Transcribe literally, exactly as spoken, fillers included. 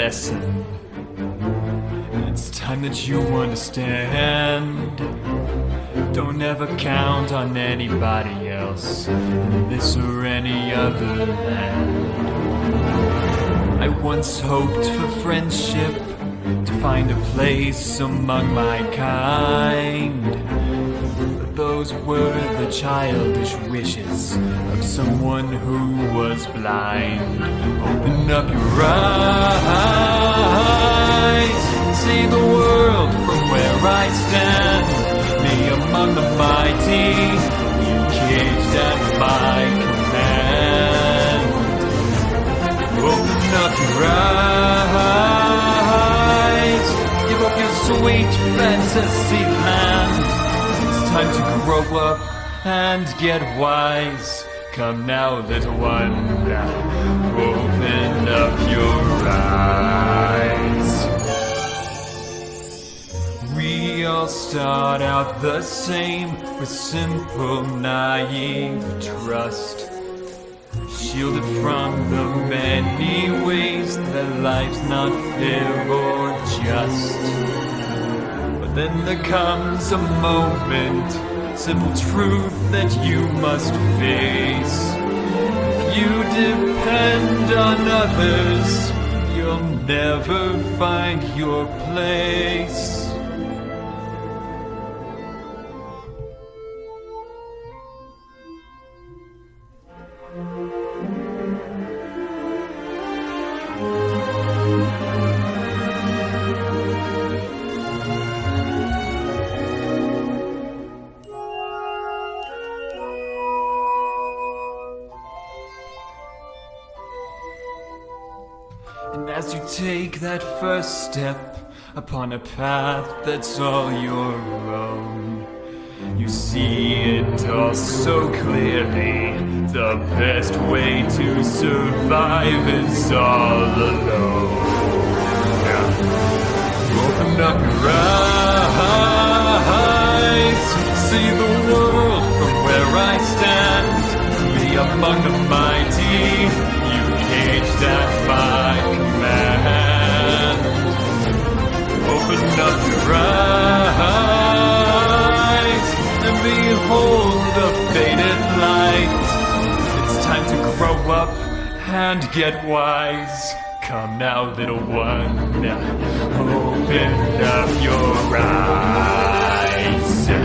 lesson. It's time that you understand. Don't ever count on anybody else in this or any other land. I once hoped for friendship, to find a place among my kind. But those were the childish wishes of someone who was blind. Open up your eyes, see the world from where I stand. Me among the mighty, you caged at my command. Open up your eyes, give up your sweet fantasy land. It's time to grow up and get wise. Come now, little one, open up your eyes. We all start out the same, with simple, naive trust, shielded from the many ways that life's not fair or just. But then there comes a moment, simple truth that you must face. If you depend on others, you'll never find your place. And as you take that first step upon a path that's all your own, you see it all so clearly. The best way to survive is all alone. Open up your eyes, see the world from where I stand. Me among the mighty, you caged at my command. Open up your eyes and behold the faded light. It's time to grow up and get wise. Come now, little one, open up your eyes.